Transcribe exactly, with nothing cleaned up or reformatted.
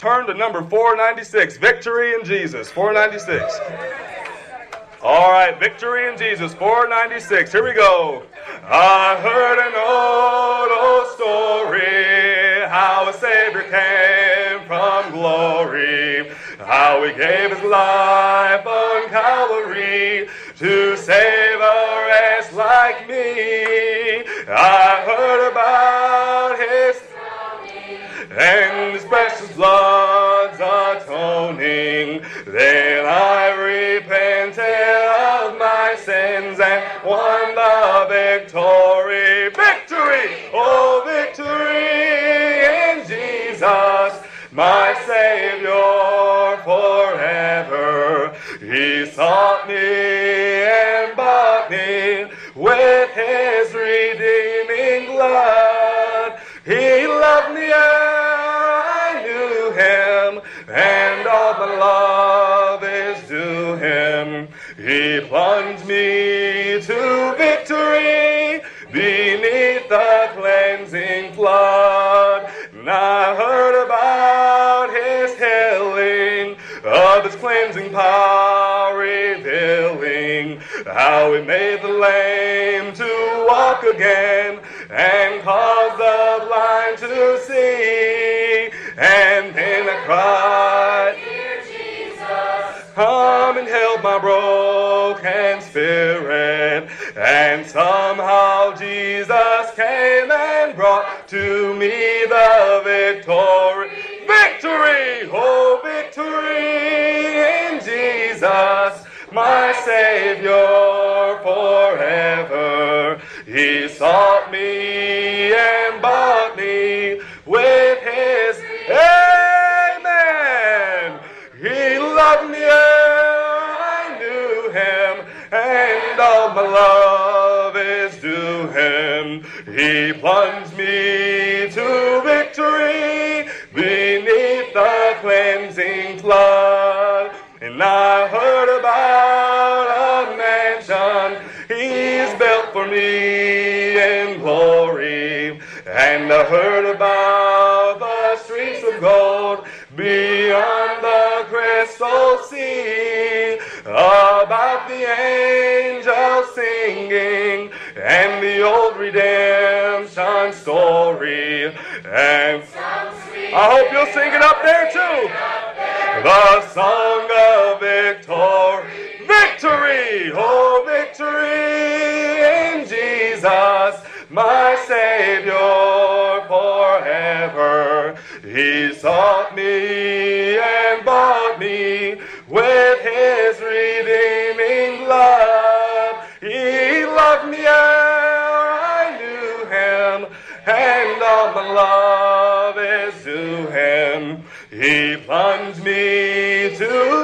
Turn to number four ninety-six, Victory in Jesus, four ninety-six. All right, Victory in Jesus, four ninety-six. Here we go. I heard an old, old story, how a Savior came from glory, how he gave his life on Calvary to save a wretch like me. I heard about his and his precious blood's atoning. Then I repented of my sins and won the victory. Victory! Oh, victory in Jesus, my Savior forever. He sought me and bought me with his redeeming blood. He loved me and I knew him, and all my love is due him. He plunged me to victory beneath the cleansing flood. And I heard about his healing, of his cleansing power revealing, how he made the lame to walk again and caused the blind to see. And then I cried, "Dear Jesus, come and help my broken spirit." And somehow Jesus came and brought to me the victory. Victory! Oh, victory in Jesus, my Savior forever. He sought me and bought me with his amen. He loved me and I knew him, and all my love is due him. He plunged me to victory beneath the cleansing flood. And I heard about a mansion he's built for me in glory. And I heard about the streets of gold beyond the crystal sea, about the angels singing and the old redemption story. And I hope you'll sing it up there too. The song of victory. Victory! Oh, victory in Jesus, my Savior forever. He sought me and bought me with his redeeming blood. He loved me and I knew him, and all my love is to him. He plunged me to